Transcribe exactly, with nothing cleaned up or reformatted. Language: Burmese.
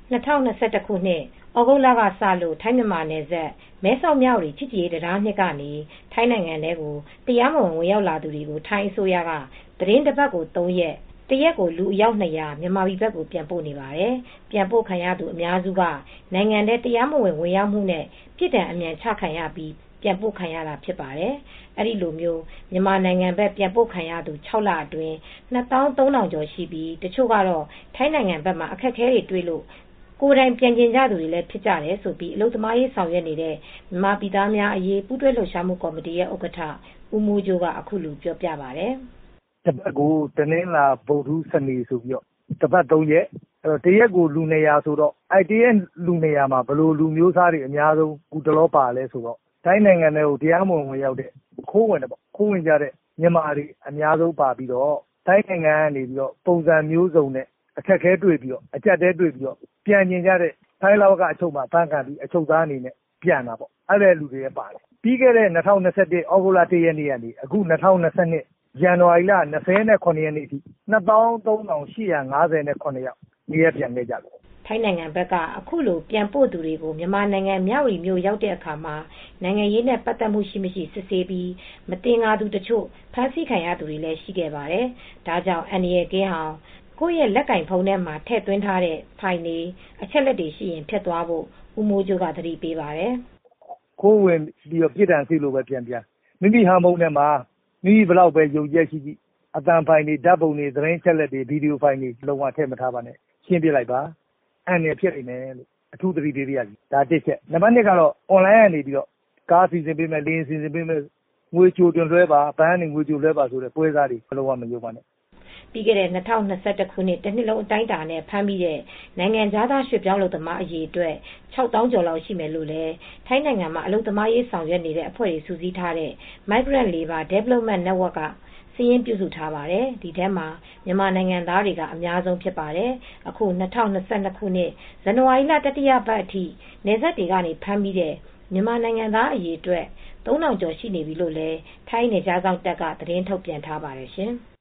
၂၀၂၁ ခုနှစ် သြဂုတ်လကစလို့ ထိုင်းမြန်မာနယ်စပ် မဲဆောက်မြဝတီ ချစ်ကြည်ရေးတံတား ၂ ကနေ ထိုင်းနိုင်ငံထဲကို တရားမဝင် ဝင်ရောက်လာသူတွေကို ထိုင်းအစိုးရက သီတင်းတပတ်ကို သုံးရက် တရက်ကို လူအယောက် ၂၀၀ မြန်မာပြည်ဘက်ကို ပြန်ပို့နေပါတယ်။ ပြန်ပို့ခံရသူ အများစုက နိုင်ငံထဲ တရားမဝင် ဝင်ရောက်မှုနဲ့ ပြစ်ဒဏ်အမြန်ချခံရပြီး ပြန်ပို့ခံရတာဖြစ်ပါတယ်။ အဲဒီလို မြန်မာနိုင်ငံဘက် ပြန်ပို့ခံရသူ ၆ လအတွင်း နှစ်သောင်းသုံးထောင်ကျော်ရှိပြီး တချို့ကတော့ ထိုင်းနိုင်ငံဘက်မှာ အခက်အခဲတွေတွေ့လို့ ကိုယ်တိုင်ပြန်ချင်ကြသူတွေလည်း ဖြစ်ကြတယ်လို့ အလုပ်သမားရေးဆောင်ရွက်နေတဲ့ မြန်မာပြည်သားများအရေး ပူးတွဲလှုပ်ရှားမှုကော်မတီရဲ့ဥက္ကဋ္ဌ ဦးမိုးကြိုးက အခုလိုပြောပြပါတယ်။ "တပတ်ကို တနင်္လာ ဗုဒ္ဓဟူး စနေဆိုပြီး တပတ် သုံးရက် တရက်ကို လူ ၂၀၀ ဆိုတော့ တရက်လူ ၂၀၀ မှာ ဘယ်လိုလူမျိုးစားတွေ အများဆုံးပါလဲဆိုတော့ ထိုင်းနိုင်ငံထဲကို တရားမဝင် ဝင်ရောက်တဲ့ ခိုးဝင်ကြတဲ့ မြန်မာတွေ အများဆုံးပါပြီးတော့ ထိုင်းနိုင်ငံကနေ ပုံစံမျိုးစုံနဲ့ အခက်အခဲတွေ့ပြီး အကျပ်အတည်းတွေ့ပြီး ပြန်ချင်ကြတဲ့ ထိုင်းလဝကအချုပ်မှာ အဖမ်းခံပြီး အချုပ်သားအနေနဲ့ ပြန်တာပေါ့။ အဲလူတွေလည်းပါတယ်။ ပြီးခဲ့တဲ့ ၂၀၂၁ သြဂုတ်လ ၁ ရက်နေ့ကနေ အခု ၂၀၂၂ ဇန်နဝါရီလ ၂၇ ရက်နေ့အထိ နှစ်သောင်းသုံးထောင် ရှစ်ရာ ငါးဆယ်ခုနှစ် ယောက် နေရပ်ပြန်ခဲ့ကြပြီ။ " ထိုင်းနိုင်ငံဘက်က အခုလို ပြန်ပို့သူတွေကို မြန်မာနိုင်ငံ မြဝတီမြို့ရောက်တဲ့အခါမှာ နိုင်ငံရေးနဲ့ ပတ်သက်မှု ရှိမရှိ စစ်ဆေးပြီး မသင်္ကာသူတချို့ ဖမ်းဆီးခံရသူတွေလည်း ရှိခဲ့ပါတယ်။ ဒါကြောင့် အန္တရာယ်ကင်းအောင် ကိုယ့်ရဲ့လက်ကိုင်ဖုန်းထဲမှာ ထည့်သွင်းထားတဲ့ ဖိုင်တွေ အချက်အလက်တွေရှိရင် ဖျက်သွားဖို့ ဦးမိုးကြိုးက သတိပေးပါတယ်။ "ခိုးဝင်ပြီး ပြစ်ဒဏ်စေလို့ပဲ ပြန်ပြန် မိမိဟန်းဖုန်းထဲမှာ မိမိဘယ်လောက်ပဲ ယုံကြည်ချက်ရှိရှိ အသံဖိုင်တွေ ဓါတ်ပုံတွေ သတင်းအချက်အလက်တွေ ဗွီဒီယိုဖိုင်တွေ လုံးဝထည့်မထားပါနဲ့ ရှင်းပစ်လိုက်ပါ အန္တရာယ်ဖြစ်လိမ့်မယ်လို့ အထူးသတိပေးပါရစေ။ ဒါက တစ်ချက် နံပါတ် နှစ်ကတော့ အွန်လိုင်းကနေ ကားစီစဉ်ပေးမယ် လေယာဉ်စီစဉ်ပေးမယ် ငွေကြိုတင်လွှဲပါ ဘဏ်ကနေ ငွေကြိုလွှဲပါဆိုတဲ့ ပွဲစားတွေကို လုံးဝမယုံပါနဲ့။ " ပြီးခဲ့တဲ့ ၂၀၂၁ ခုနှစ် တနှစ်လုံး အတိုင်းအတာနဲ့ ဖမ်းမိတဲ့ နိုင်ငံခြားသား ရွှေ့ပြောင်းအလုပ်သမား အရေအတွက် ခြောက်သောင်းကျော်လောက် ရှိမယ်လို့လည်း ထိုင်းနိုင်ငံမှာ အလုပ်သမားရေး ဆောင်ရွက်နေတဲ့ အဖွဲ့တွေ စုစည်းထားတဲ့ Migrant Labour Development Network က စာရင်းပြုစုထားပါတယ်။ ဒီထဲမှာ မြန်မာနိုင်ငံသားတွေက အများဆုံးဖြစ်ပါတယ်။ အခု ၂၀၂၂ ဇန်နဝါရီလ တတိယပတ်အထိ နယ်စပ်တွေကနေ ဖမ်းမိတဲ့ မြန်မာနိုင်ငံသား အရေအတွက် သုံးထောင်ကျော် ရှိနေပြီလို့လည်း ထိုင်းနယ်ခြားစောင့်တပ်က သတင်းထုတ်ပြန်ထားပါတယ်ရှင်။